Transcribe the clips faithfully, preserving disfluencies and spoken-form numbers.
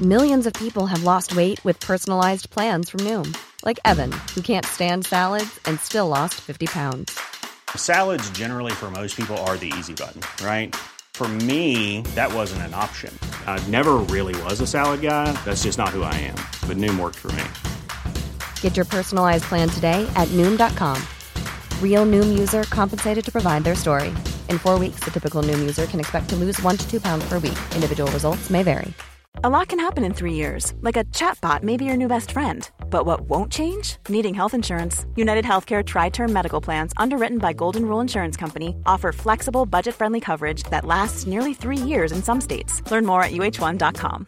Millions of people have lost weight with personalized plans from Noom. Like Evan, who can't stand salads and still lost fifty pounds. Salads generally for most people are the easy button, right? For me, that wasn't an option. I never really was a salad guy. That's just not who I am. But Noom worked for me. Get your personalized plan today at Noom dot com. Real Noom user compensated to provide their story. In four weeks, the typical Noom user can expect to lose one to two pounds per week. Individual results may vary. A lot can happen in three years, like a chatbot may be your new best friend. But what won't change? Needing health insurance. United Healthcare Tri-Term Medical Plans, underwritten by Golden Rule Insurance Company, offer flexible, budget-friendly coverage that lasts nearly three years in some states. Learn more at U H one dot com.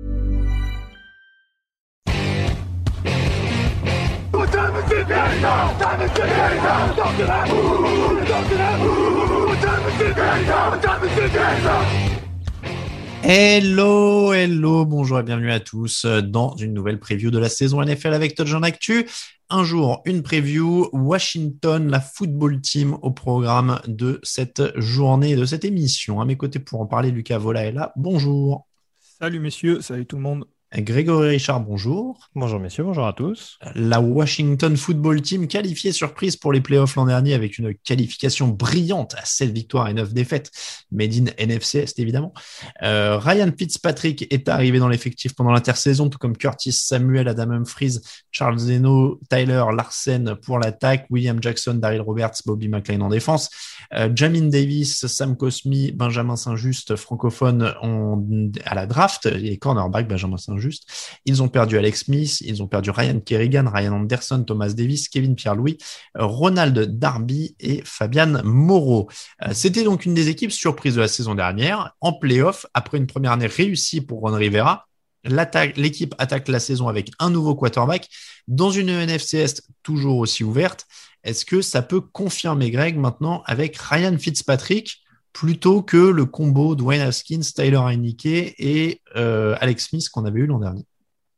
Hello, hello, bonjour et bienvenue à tous dans une nouvelle preview de la saison N F L avec Touchdown Actu. Un jour, une preview, Washington, la football team au programme de cette journée, de cette émission. À mes côtés pour en parler, Lucas Vola est là. Bonjour. Salut messieurs, salut tout le monde. Grégory Richard, bonjour. Bonjour messieurs, bonjour à tous. La Washington Football Team qualifiée surprise pour les playoffs l'an dernier avec une qualification brillante à sept victoires et neuf défaites, made in N F C Est évidemment. Euh, Ryan Fitzpatrick est arrivé dans l'effectif pendant l'intersaison, tout comme Curtis Samuel, Adam Humphries, Charles Zeno, Tyler Larsen pour l'attaque, William Jackson, Daryl Roberts, Bobby McLean en défense, euh, Jamin Davis, Sam Cosmi, Benjamin Saint-Just, francophone en, à la draft, et cornerback Benjamin Saint-Just. Ils ont perdu Alex Smith, ils ont perdu Ryan Kerrigan, Ryan Anderson, Thomas Davis, Kevin Pierre-Louis, Ronald Darby et Fabian Moreau. C'était donc une des équipes surprises de la saison dernière. En play-off, après une première année réussie pour Ron Rivera, l'équipe attaque la saison avec un nouveau quarterback dans une N F C Est toujours aussi ouverte. Est-ce que ça peut confirmer, Greg, maintenant avec Ryan Fitzpatrick plutôt que le combo Dwayne Haskins, Tyler Heinicke et euh, Alex Smith qu'on avait eu l'an dernier?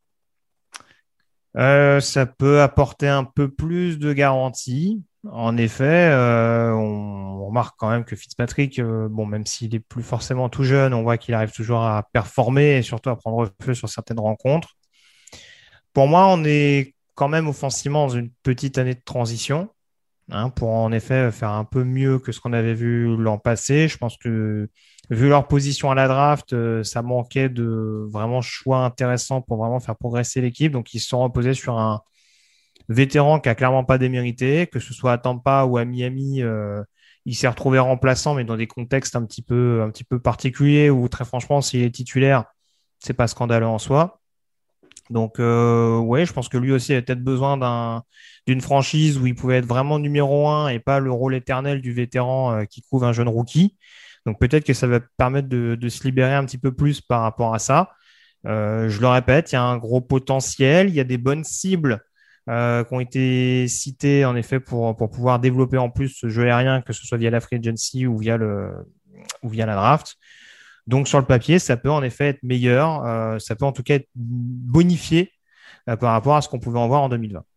euh, Ça peut apporter un peu plus de garantie. En effet, euh, on, on remarque quand même que Fitzpatrick, euh, bon, même s'il est plus forcément tout jeune, on voit qu'il arrive toujours à performer et surtout à prendre feu sur certaines rencontres. Pour moi, on est quand même offensivement dans une petite année de transition. Hein, pour en effet faire un peu mieux que ce qu'on avait vu l'an passé. Je pense que vu leur position à la draft, euh, ça manquait de vraiment choix intéressants pour vraiment faire progresser l'équipe. Donc, ils se sont reposés sur un vétéran qui a clairement pas démérité, que ce soit à Tampa ou à Miami. Euh, il s'est retrouvé remplaçant, mais dans des contextes un petit peu, un petit peu particuliers où, très franchement, s'il est titulaire, c'est pas scandaleux en soi. Donc, euh, ouais, je pense que lui aussi avait peut-être besoin d'un, d'une franchise où il pouvait être vraiment numéro un et pas le rôle éternel du vétéran euh, qui couvre un jeune rookie. Donc, peut-être que ça va permettre de, de se libérer un petit peu plus par rapport à ça. Euh, je le répète, il y a un gros potentiel, il y a des bonnes cibles euh, qui ont été citées en effet pour, pour pouvoir développer en plus ce jeu aérien, que ce soit via la free agency ou via, le, ou via la draft. Donc, sur le papier, ça peut en effet être meilleur. Euh, ça peut en tout cas être bonifié euh, par rapport à ce qu'on pouvait en voir en deux mille vingt.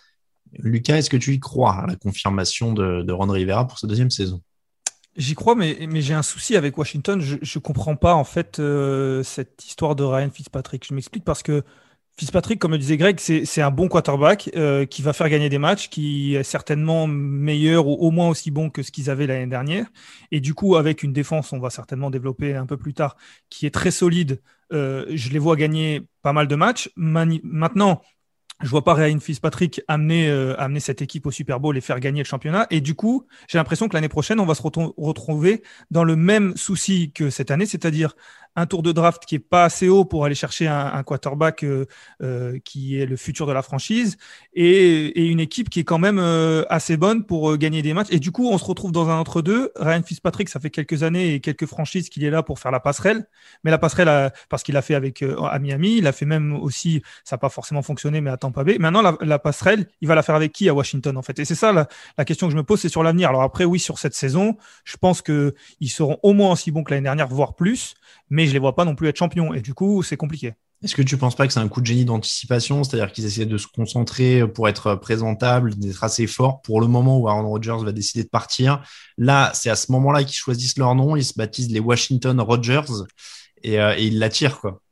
Lucas, est-ce que tu y crois à la confirmation de, de Ron Rivera pour sa deuxième saison? J'y crois, mais, mais j'ai un souci avec Washington. Je ne comprends pas en fait euh, cette histoire de Ryan Fitzpatrick. Je m'explique parce que Fitzpatrick, comme le disait Greg, c'est, c'est un bon quarterback euh, qui va faire gagner des matchs, qui est certainement meilleur ou au moins aussi bon que ce qu'ils avaient l'année dernière. Et du coup, avec une défense, on va certainement développer un peu plus tard, qui est très solide, euh, je les vois gagner pas mal de matchs. Mani- Maintenant, je vois pas Ryan Fitzpatrick amener, euh, amener cette équipe au Super Bowl et faire gagner le championnat. Et du coup, j'ai l'impression que l'année prochaine, on va se reton- retrouver dans le même souci que cette année, c'est-à-dire un tour de draft qui est pas assez haut pour aller chercher un, un quarterback euh, euh, qui est le futur de la franchise et, et une équipe qui est quand même euh, assez bonne pour euh, gagner des matchs. Et du coup, on se retrouve dans un entre-deux. Ryan Fitzpatrick, ça fait quelques années et quelques franchises qu'il est là pour faire la passerelle. Mais la passerelle, a, parce qu'il l'a fait avec euh, à Miami, il l'a fait même aussi, ça n'a pas forcément fonctionné, mais à Tampa Bay. Maintenant, la, la passerelle, il va la faire avec qui à Washington, en fait? Et c'est ça la, la question que je me pose, c'est sur l'avenir. Alors après, oui, sur cette saison, je pense qu'ils seront au moins aussi bons que l'année dernière, voire plus. Mais je les vois pas non plus être champions. Et du coup, c'est compliqué. Est-ce que tu penses pas que c'est un coup de génie d'anticipation, c'est-à-dire qu'ils essaient de se concentrer pour être présentables, d'être assez forts pour le moment où Aaron Rodgers va décider de partir? Là, c'est à ce moment-là qu'ils choisissent leur nom, ils se baptisent les Washington Rodgers et, euh, et ils l'attirent, quoi.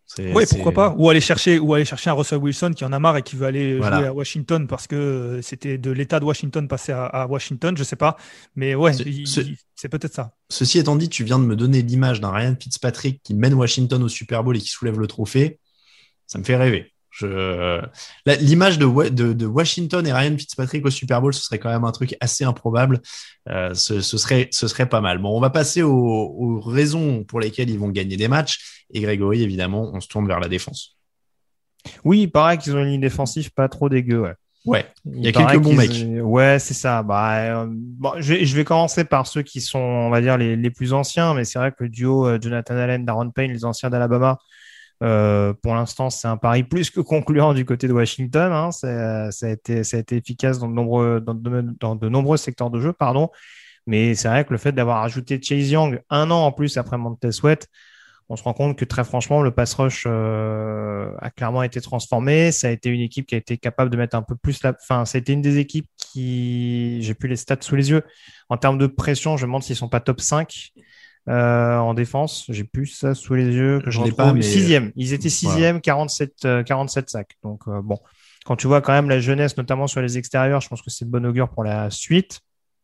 C'est, Oui, c'est... pourquoi pas. Ou aller chercher, ou aller chercher un Russell Wilson qui en a marre et qui veut aller Voilà. jouer à Washington parce que euh, c'était de l'État de Washington passer à, à Washington, je sais pas. Mais ouais, Ce- il- ce- il- c'est peut-être ça. Ceci étant dit, tu viens de me donner l'image d'un Ryan Fitzpatrick qui mène Washington au Super Bowl et qui soulève le trophée. Ça me fait rêver. Je... La- L'image de, Wa- de, de Washington et Ryan Fitzpatrick au Super Bowl, ce serait quand même un truc assez improbable. Euh, ce, ce serait, ce serait pas mal. Bon, on va passer aux, aux raisons pour lesquelles ils vont gagner des matchs. Et Grégory, évidemment, on se tourne vers la défense. Oui, il paraît qu'ils ont une ligne défensive pas trop dégueu. Ouais. Ouais, il y a paraît quelques bons qu'ils- mecs. Ouais, c'est ça. Bah, euh, bon, je vais, je vais commencer par ceux qui sont, on va dire, les, les plus anciens. Mais c'est vrai que le duo euh, Jonathan Allen, Daron Payne, les anciens d'Alabama, euh, pour l'instant, c'est un pari plus que concluant du côté de Washington. Hein. C'est- ça a été, ça a été efficace dans de nombreux, dans de, dans de nombreux secteurs de jeu, pardon. Mais c'est vrai que le fait d'avoir ajouté Chase Young un an en plus après Montez Sweat, on se rend compte que très franchement, le pass rush euh, a clairement été transformé. Ça a été une équipe qui a été capable de mettre un peu plus la... Enfin, ça a été une des équipes qui... J'ai plus les stats sous les yeux. En termes de pression, je me demande s'ils sont pas top cinq euh, en défense. J'ai plus ça sous les yeux. Que je Je l'ai retrouve. pas, mais- Sixième. Ils étaient sixième, Voilà. quarante-sept, euh, quarante-sept sacs. Donc, euh, bon. Quand tu vois quand même la jeunesse, notamment sur les extérieurs, je pense que c'est de bon augure pour la suite.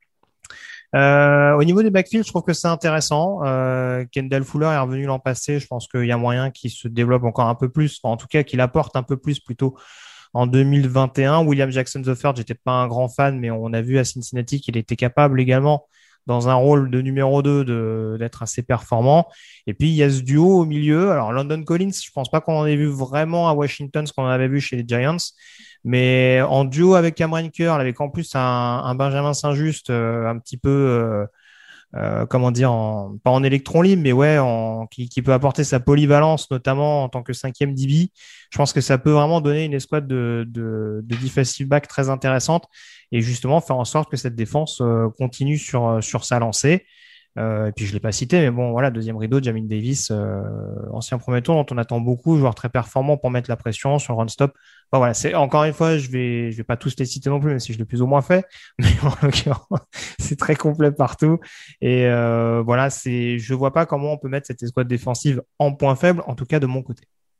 Euh, au niveau des backfields, je trouve que c'est intéressant. Euh, Kendall Fuller est revenu l'an passé. Je pense qu'il y a moyen qu'il se développe encore un peu plus, enfin, en tout cas qu'il apporte un peu plus plutôt en deux mille vingt et un. William Jackson the third, j'étais pas un grand fan, mais on a vu à Cincinnati qu'il était capable également dans un rôle de numéro deux de, d'être assez performant. Et puis il y a ce duo au milieu. Alors London Collins, je pense pas qu'on en ait vu vraiment à Washington ce qu'on avait vu chez les Giants. Mais en duo avec Cameron Curl, avec en plus un, un Benjamin Saint-Just euh, un petit peu, euh, euh, comment dire, en, pas en électron libre, mais ouais, en, qui, qui peut apporter sa polyvalence, notamment en tant que cinquième D B. Je pense que ça peut vraiment donner une escouade de, de, de defensive back très intéressante et justement faire en sorte que cette défense euh, continue sur, sur sa lancée. Euh, et puis je l'ai pas cité, mais bon, voilà, deuxième rideau, Jamin Davis, euh, ancien premier tour dont on attend beaucoup, joueur très performant pour mettre la pression sur le run-stop. Bon, voilà, c'est encore une fois, je vais, je vais pas tous les citer non plus, même si je l'ai plus ou moins fait, mais en l'occurrence, c'est très complet partout. Et euh, voilà, c'est, je vois pas comment on peut mettre cette escouade défensive en point faible, en tout cas de mon côté.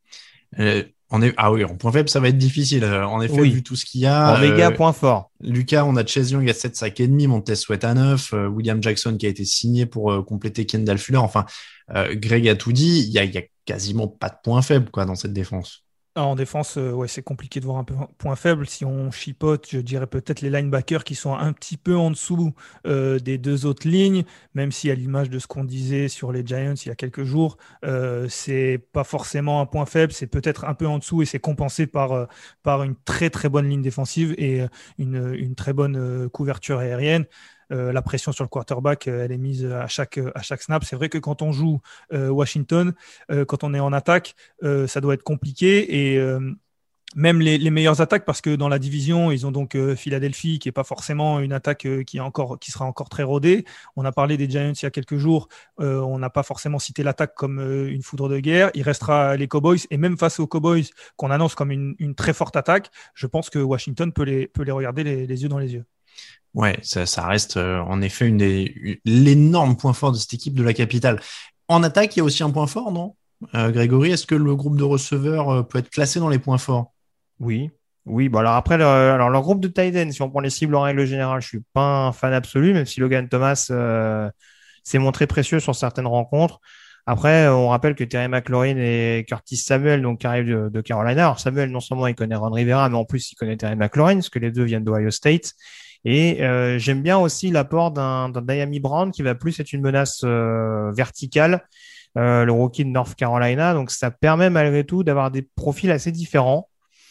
Euh, on est... Ah oui, en point faible, ça va être difficile. Euh, En effet, Oui. vu tout ce qu'il y a. En méga euh, point fort. Lucas, on a Chase Young à sept sacs et demi, Montez Sweat à neuf, euh, William Jackson qui a été signé pour euh, compléter Kendall Fuller. Enfin, euh, Greg a tout dit. Il y a, il y a quasiment pas de point faible quoi dans cette défense. Alors, en défense, euh, ouais, c'est compliqué de voir un peu un point faible. Si on chipote, je dirais peut-être les linebackers qui sont un petit peu en dessous euh, des deux autres lignes, même si à l'image de ce qu'on disait sur les Giants il y a quelques jours, euh, c'est pas forcément un point faible, c'est peut-être un peu en dessous et c'est compensé par, euh, par une très très bonne ligne défensive et euh, une, une très bonne euh, couverture aérienne. Euh, la pression sur le quarterback, euh, elle est mise à chaque, à chaque snap. C'est vrai que quand on joue euh, Washington, euh, quand on est en attaque, euh, ça doit être compliqué et euh, même les, les meilleures attaques, parce que dans la division, ils ont donc euh, Philadelphie, qui est pas forcément une attaque euh, qui, est encore, qui sera encore très rodée. On a parlé des Giants il y a quelques jours. Euh, on n'a pas forcément cité l'attaque comme euh, une foudre de guerre. Il restera les Cowboys. Et même face aux Cowboys, qu'on annonce comme une, une très forte attaque, je pense que Washington peut les, peut les regarder les, les yeux dans les yeux. Ouais, ça, ça reste euh, en effet une des, une- l'énorme point fort de cette équipe de la capitale. En attaque, il y a aussi un point fort, non? Euh, Grégory, est-ce que le groupe de receveurs euh, peut être classé dans les points forts? Oui. Oui, bon alors après, le, alors leur groupe de tight end, si on prend les cibles en règle générale, je suis pas un fan absolu, même si Logan Thomas euh, s'est montré précieux sur certaines rencontres. Après, on rappelle que Terry McLaurin et Curtis Samuel, donc qui arrivent de, de Carolina. Alors Samuel, non seulement il connaît Ron Rivera, mais en plus il connaît Terry McLaurin, parce que les deux viennent d'Ohio State. Et euh, j'aime bien aussi l'apport d'un, d'un Diami Brown qui va plus être une menace euh, verticale, euh, le rookie de North Carolina. Donc ça permet malgré tout d'avoir des profils assez différents.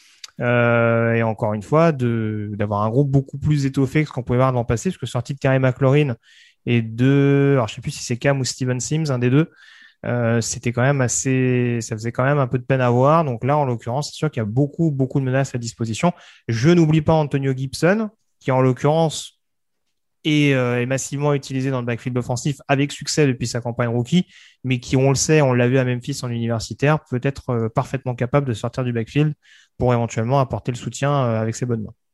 Euh, et encore une fois, de, d'avoir un groupe beaucoup plus étoffé que ce qu'on pouvait voir dans le passé, parce que sorti de Terry McLaurin et de, alors je sais plus si c'est Cam ou Steven Sims, un des deux, euh, c'était quand même assez, ça faisait quand même un peu de peine à voir. Donc là, en l'occurrence, c'est sûr qu'il y a beaucoup, beaucoup de menaces à disposition. Je n'oublie pas Antonio Gibson, qui en l'occurrence est, euh, est massivement utilisé dans le backfield offensif avec succès depuis sa campagne rookie, mais qui, on le sait, on l'a vu à Memphis en universitaire, peut être euh, parfaitement capable de sortir du backfield pour éventuellement apporter le soutien euh, avec ses bonnes mains.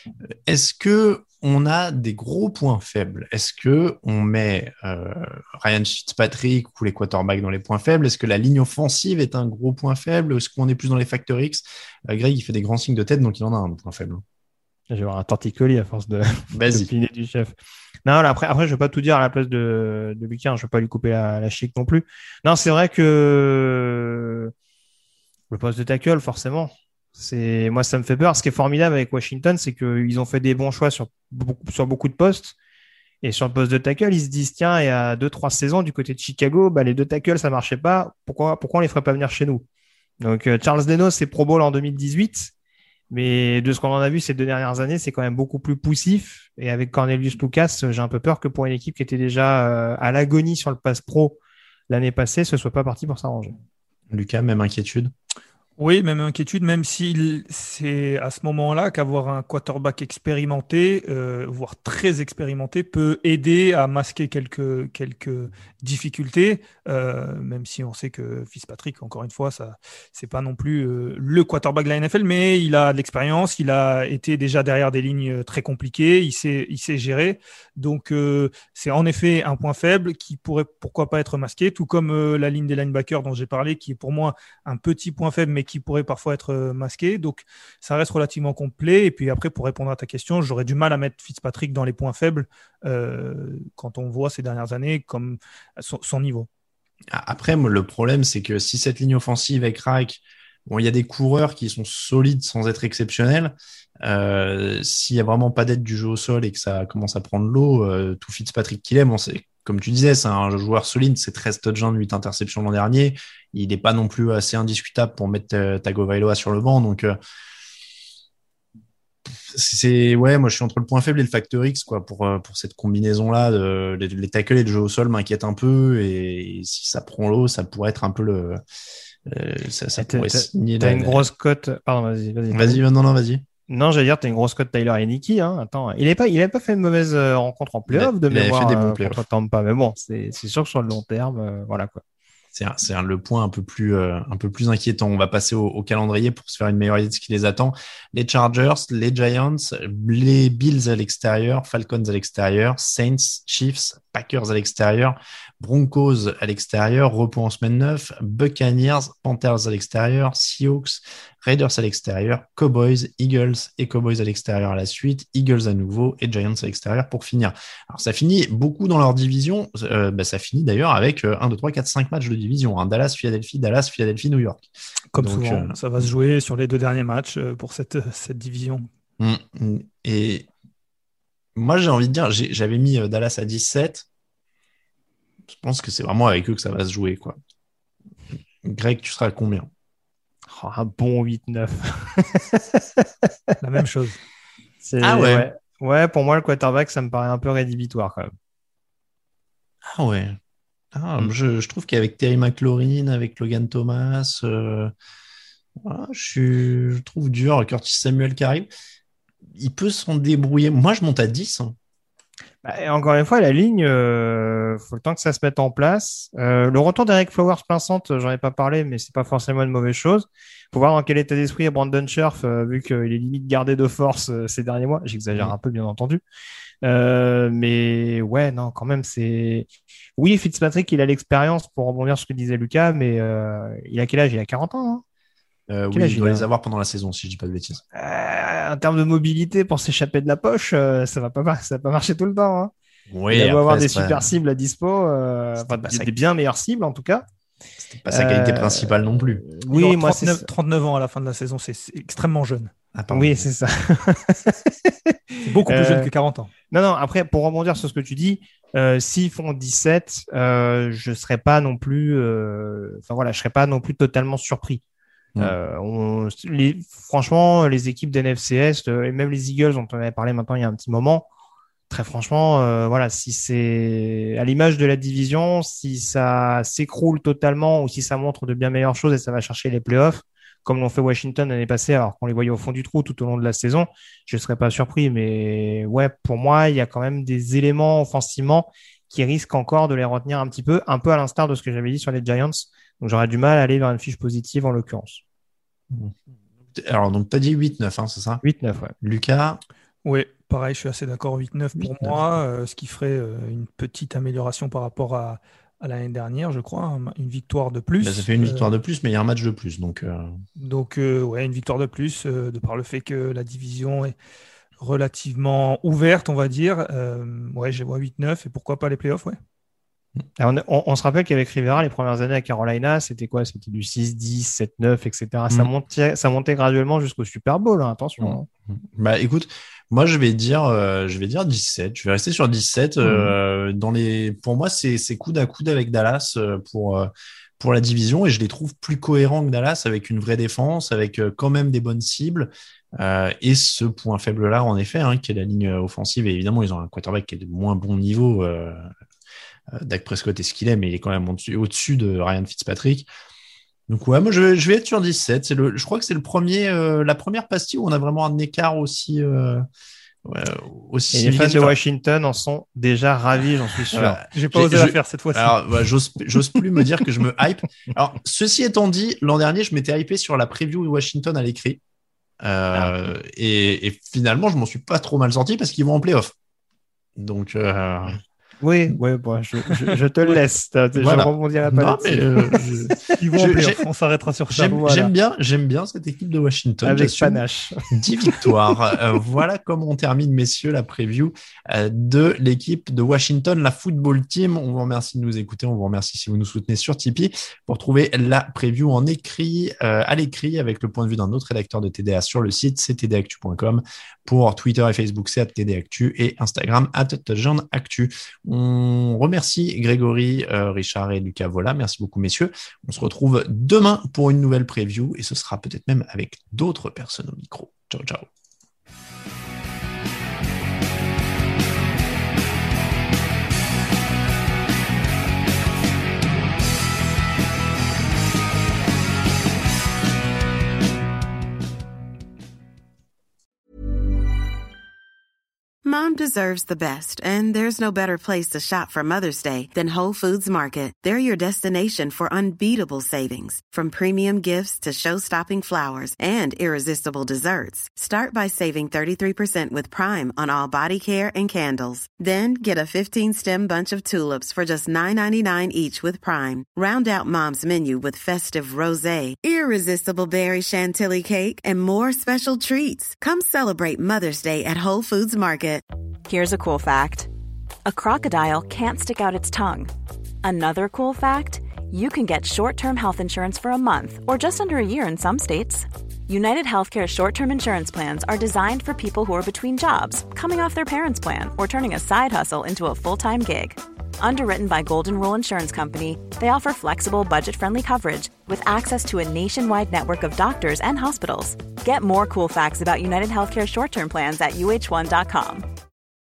Est-ce que on a des gros points faibles? Est-ce que on met euh, Ryan Fitzpatrick ou les quarterbacks dans les points faibles? Est-ce que la ligne offensive est un gros point faible? Est-ce qu'on est plus dans les facteurs X? euh, Greg, il fait des grands signes de tête, donc il en a un point faible. Je vais avoir un torticolis à force de, Vas-y. de piner du chef. Non, là, après, après, je vais pas tout dire à la place de, de Lucas, hein, je vais pas lui couper la, la chic non plus. Non, c'est vrai que le poste de tackle, forcément, c'est, moi, ça me fait peur. Ce qui est formidable avec Washington, c'est qu'ils ont fait des bons choix sur beaucoup, sur beaucoup de postes. Et sur le poste de tackle, ils se disent, tiens, il y a deux, trois saisons, du côté de Chicago, bah, les deux tackles, ça marchait pas. Pourquoi, pourquoi on les ferait pas venir chez nous? Donc, euh, Charles Leno, c'est Pro Bowl en deux mille dix-huit. Mais de ce qu'on en a vu ces deux dernières années, c'est quand même beaucoup plus poussif. Et avec Cornelius Lucas, j'ai un peu peur que pour une équipe qui était déjà euh, à l'agonie sur le pass pro l'année passée, ce soit pas parti pour s'arranger. Lucas, même inquiétude? Oui, même inquiétude, même si c'est à ce moment-là qu'avoir un quarterback expérimenté, euh, voire très expérimenté, peut aider à masquer quelques, quelques difficultés, euh, même si on sait que Fitzpatrick, encore une fois, ça, c'est pas non plus euh, le quarterback de la N F L, mais il a de l'expérience, il a été déjà derrière des lignes très compliquées, il sait, il sait gérer. Donc, euh, c'est en effet un point faible qui pourrait pourquoi pas être masqué, tout comme euh, la ligne des linebackers dont j'ai parlé, qui est pour moi un petit point faible, mais qui pourrait parfois être masqué. Donc, ça reste relativement complet. Et puis après, pour répondre à ta question, j'aurais du mal à mettre Fitzpatrick dans les points faibles euh, quand on voit ces dernières années comme son, son niveau. Après, moi, le problème, c'est que si cette ligne offensive avec Reich, bon, il y a des coureurs qui sont solides sans être exceptionnels. Euh, s'il y a vraiment pas d'aide du jeu au sol et que ça commence à prendre l'eau, euh, tout Fitzpatrick qu'il est, bon, c'est comme tu disais, c'est un joueur solide, c'est treize touchdowns, huit interceptions l'an dernier. Il n'est pas non plus assez indiscutable pour mettre euh, Tagovailoa sur le banc. Donc, euh, c'est, ouais, moi, je suis entre le point faible et le facteur X, quoi, pour, euh, pour cette combinaison-là. De, les, les tackles et le jeu au sol m'inquiètent un peu. Et, et si ça prend l'eau, ça pourrait être un peu le. Euh, ça ça t'as, pourrait t'as, signer t'as la, une la... grosse cote. Pardon, vas-y, vas-y. Vas-y, non, non, vas-y. Non, j'allais dire, t'as une grosse cote Tyler Heineke, hein. Attends, il n'avait pas, il avait pas fait une mauvaise euh, rencontre en playoff de il avait mémoire fait des bons euh, playoffs. contre Tampa, mais bon, c'est, c'est sûr que sur le long terme, euh, voilà quoi. C'est, un, c'est un, le point un peu plus, euh, un peu plus inquiétant. On va passer au, au calendrier pour se faire une meilleure idée de ce qui les attend. Les Chargers, les Giants, les Bills à l'extérieur, Falcons à l'extérieur, Saints, Chiefs, Packers à l'extérieur, Broncos à l'extérieur, repos en semaine neuf, Buccaneers, Panthers à l'extérieur, Seahawks, Raiders à l'extérieur, Cowboys, Eagles et Cowboys à l'extérieur à la suite, Eagles à nouveau et Giants à l'extérieur pour finir. Alors ça finit beaucoup dans leur division, euh, bah, ça finit d'ailleurs avec euh, un, deux, trois, quatre, cinq matchs de division, hein. Dallas, Philadelphie, Dallas, Philadelphie, New York. Comme Donc, souvent, euh, ça va se jouer sur les deux derniers matchs euh, pour cette, cette division. Et moi j'ai envie de dire, j'ai, j'avais mis euh, Dallas à dix-sept. Je pense que c'est vraiment avec eux que ça va se jouer, quoi. Greg, tu seras à combien? Oh, un bon huit neuf. La même chose. C'est, ah ouais. ouais. Ouais, pour moi, le quarterback, ça me paraît un peu rédhibitoire quand même. Ah ouais. Ah, Mm. je, je trouve qu'avec Terry McLaurin, avec Logan Thomas, euh, voilà, je, suis, je trouve dur. Curtis Samuel qui arrive, il peut s'en débrouiller. Moi, je monte à dix. Hein. Bah, et encore une fois, la ligne, euh, faut le temps que ça se mette en place. Euh, le retour d'Eric Flowers plein centre, j'en ai pas parlé, mais c'est pas forcément une mauvaise chose. Faut voir dans quel état d'esprit est Brandon Scherf, euh, vu qu'il est limite gardé de force euh, ces derniers mois. J'exagère Mm. un peu, bien entendu. Euh, mais ouais, non, quand même, c'est. Oui, Fitzpatrick, il a l'expérience pour rebondir sur ce que disait Lucas, mais euh, il a quel âge? Il a quarante ans, hein. Euh, Quel oui, âge il il doit a les avoir pendant la saison, si je dis pas de bêtises. Euh, en termes de mobilité pour s'échapper de la poche, euh, ça va pas, ça va pas marcher tout le temps, hein. Oui, Il a beau après, avoir des c'est pas- super cibles à dispo, euh, C'était enfin, pas des, ça. des bien meilleures cibles en tout cas. C'était pas sa qualité Euh, principale non plus. Il Oui, aura moi trente-neuf, c'est trente-neuf ans à la fin de la saison, c'est, c'est extrêmement jeune. Ah, pardon. oui, c'est ça. C'est beaucoup plus Euh, jeune que quarante ans. Non, non, après, pour rebondir sur ce que tu dis, euh, s'ils font dix-sept, euh, je serais pas non plus, euh, enfin voilà, je serais pas non plus totalement surpris. Mm. Euh, on, les, franchement, les équipes d'N F C Est, euh, et même les Eagles, dont on avait parlé maintenant il y a un petit moment, très franchement, euh, voilà, si c'est à l'image de la division, si ça s'écroule totalement ou si ça montre de bien meilleures choses et ça va chercher les playoffs, comme l'ont fait Washington l'année passée, alors qu'on les voyait au fond du trou tout au long de la saison, je ne serais pas surpris. Mais ouais, pour moi, il y a quand même des éléments offensivement qui risquent encore de les retenir un petit peu, un peu à l'instar de ce que j'avais dit sur les Giants. Donc j'aurais du mal à aller vers une fiche positive en l'occurrence. Alors, donc, tu as dit huit neuf, hein, c'est ça? huit neuf, ouais. Lucas? Oui, pareil, je suis assez d'accord. huit neuf pour moi, euh, ce qui ferait euh, une petite amélioration par rapport à, à l'année dernière, je crois. hein, Une victoire de plus. Bah, ça fait une Euh, victoire de plus, mais il y a un match de plus. Donc, euh, donc, euh, ouais, une victoire de plus, euh, de par le fait que la division est relativement ouverte, on va dire. Euh, ouais, je vois huit neuf et pourquoi pas les playoffs, ouais. Alors, on, on- on se rappelle qu'avec Rivera, les premières années à Carolina, c'était quoi? C'était du six dix, sept neuf, et cetera. Ça Mm. montait, ça montait graduellement jusqu'au Super Bowl, hein, attention. hein. bah, écoute, moi, je vais dire, euh, je vais dire dix-sept. Je vais rester sur dix-sept. Euh, dans les, pour moi, c'est, c'est coude à coude avec Dallas euh, pour, euh, pour la division et je les trouve plus cohérents que Dallas avec une vraie défense, avec euh, quand même des bonnes cibles. Euh, et ce point faible-là, en effet, hein, qui est la ligne offensive. Et évidemment, ils ont un quarterback qui est de moins bon niveau. Euh, euh, Dak Prescott est ce qu'il est, mais il est quand même au-dessus, au-dessus de Ryan Fitzpatrick. Donc ouais, moi je vais, je vais être sur dix-sept. C'est le, je crois que c'est le premier, euh, la première pastille où on a vraiment un écart aussi, euh, ouais, aussi Et les fans de significatif. Washington en sont déjà ravis, j'en suis sûr. Voilà. J'ai pas J'ai- osé je- la faire cette fois-ci. Alors, ouais, j'ose, j'ose plus me dire que je me hype. Alors, ceci étant dit, l'an dernier, je m'étais hypé sur la preview de Washington à l'écrit. Euh, et, et finalement, je m'en suis pas trop mal sorti parce qu'ils vont en playoff. Donc, euh, Oui, oui, bon, je, je, je te le laisse. T'as- Je Voilà. rebondirai pas non, là-dessus. mais euh, je- Ils vont en je- playoff, j'ai- on s'arrêtera sur ça. j'aime, Voilà. j'aime bien, j'aime bien cette équipe de Washington. Avec J'assume. panache. dix victoires. Euh, voilà comment on termine, messieurs, la preview euh, de l'équipe de Washington, la football team. On vous remercie de nous écouter. On vous remercie si vous nous soutenez sur Tipeee pour trouver la preview en écrit, euh, à l'écrit, avec le point de vue d'un autre rédacteur de T D A sur le site, c'est t d actu point com. Pour Twitter et Facebook, c'est at T D Actu et Instagram, at Actu. On remercie Grégory, euh, Richard et Lucas Vola. Merci beaucoup, messieurs. On se retrouve demain pour une nouvelle preview et ce sera peut-être même avec d'autres personnes au micro. Ciao, ciao. Mom deserves the best, and there's no better place to shop for Mother's Day than Whole Foods Market. They're your destination for unbeatable savings, from premium gifts to show-stopping flowers and irresistible desserts. Start by saving thirty-three percent with Prime on all body care and candles. Then get a fifteen-stem bunch of tulips for just nine ninety-nine each with Prime. Round out Mom's menu with festive rosé, irresistible berry chantilly cake, and more special treats. Come celebrate Mother's Day at Whole Foods Market. Here's a cool fact. A crocodile can't stick out its tongue. Another cool fact, you can get short-term health insurance for a month or just under a year in some states. United Healthcare short-term insurance plans are designed for people who are between jobs, coming off their parents' plan, or turning a side hustle into a full-time gig. Underwritten by Golden Rule Insurance Company, they offer flexible, budget-friendly coverage with access to a nationwide network of doctors and hospitals. Get more cool facts about United Healthcare short-term plans at U H one dot com.